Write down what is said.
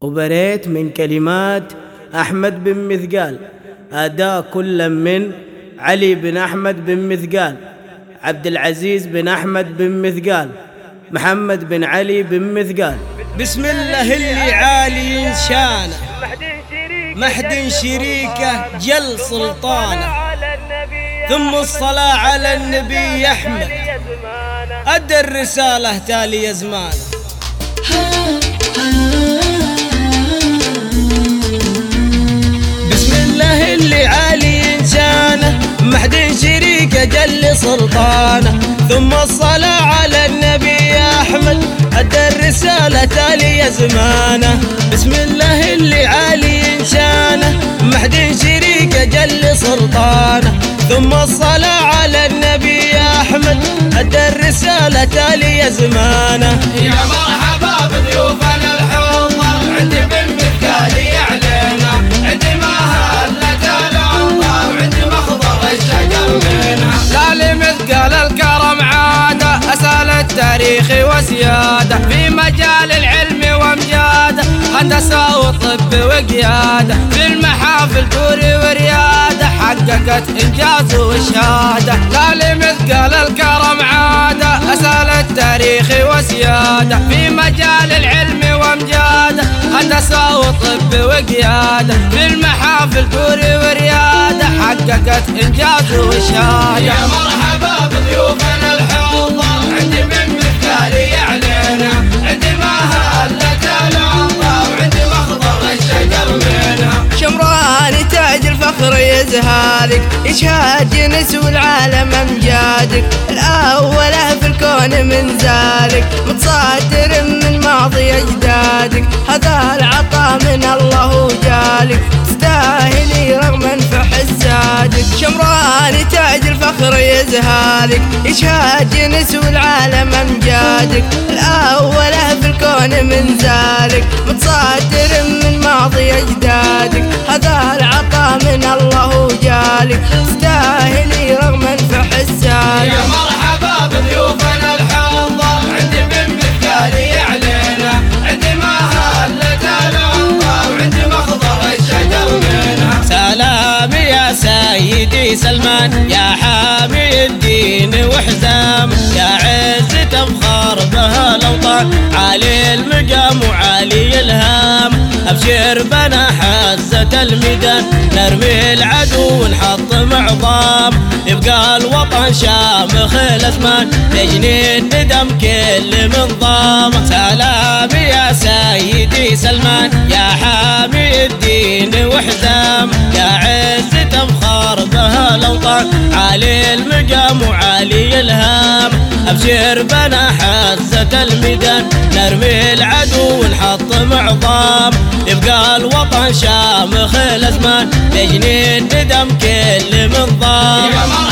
وبريت من كلمات أحمد بن مثقال، أداء كل من علي بن أحمد بن مثقال، عبد العزيز بن أحمد بن مثقال، محمد بن علي بن مثقال. بسم الله اللي عالي شانه، محد شريكه جل سلطانه، ثم الصلاة على النبي أحمد، أدى الرسالة تالي زمانه. بسم الله اللي عالي شانه، محد شريكه جل سلطانه، ثم الصلاة على النبي أحمد، أدى الرسالة تالي زمانه. بسم الله اللي عالي شانه، محد شريكه جل سلطانه، ثم الصلاة على النبي أحمد، أدى الرسالة تالي زمانه. يا مرحبا بضيوفنا الحضر، عندي بالمثقال يعلينا، عندي مهلة الأنظار، وعندي مخضر الشجر منها. لا لمثقال الكرم عادة، أسأل التاريخ وسيادة، في مجال العلم وامجاده، هندسة وطب وقيادة، في المحافل دور وريادة، حققت إنجاز وشهادة. لا لمثقال الكرم عادة، أسأل التاريخ وسيادة، في مجال العلم وامجاده، هندسة وطب وقيادة، في المحافل دور وريادة، حققت إنجاز وشهادة. يا مرحبا بضيوفنا الحضر، عندي من مثقال يعلينا، عندي مهلة الأنظار، وعندي مخضر الشجر منها. شمراني تاج الفخر يزهالك، يشهد ينس والعالم امجادك، الأولى في الكون من ذلك، متصدر من ماضي أجدادك، هذا العطاء من الله وجالك، تستاهلي رغم انفح السادك. شمراني تاج الفخر يزهالك، يشهد ينس والعالم امجادك، الأولى في الكون من ذلك، متصدر من ماضي أجدادك، هذا العطاء من الله وجالك، تستاهلي رغم انفح السادك. يا مرحبا بضيوفنا الحضر، عندي من مثقال يعلينا، عندي مهلة الأنظار، وعندي مخضر الشجر منها. سلام يا سيدي سلمان، يا حامي الدين وحزام، يا عزة بخار بها الأوطان، عالي المقام وعالي الهام، أبشر بنا حزة الميدان، نرمي العدو ونحطم عظام، يبقى الوطن شامخ الأزمان، يجني الندم كل منظام. سلام يا سيدي سلمان، يا حامي الدين وحزام، يا عزة بخار بها الأوطان، عالي المقام وعالي الهام، أبشر بنا حزة الميدان، نرمي العدو ونحطم عظام، يبقى الوطن شامخ الأزمان، يجني الندم كل منظام.